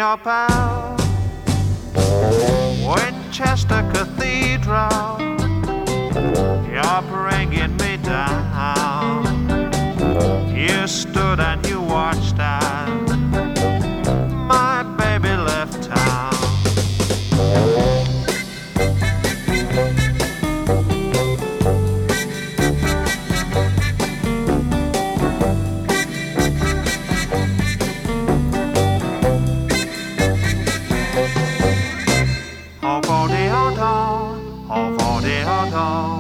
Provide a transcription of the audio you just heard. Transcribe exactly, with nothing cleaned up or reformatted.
your pal. Winchester Cathedral, you're bringing me down. You stood and you watched as my baby left town. Oh, for the autumn, oh, for the autumn.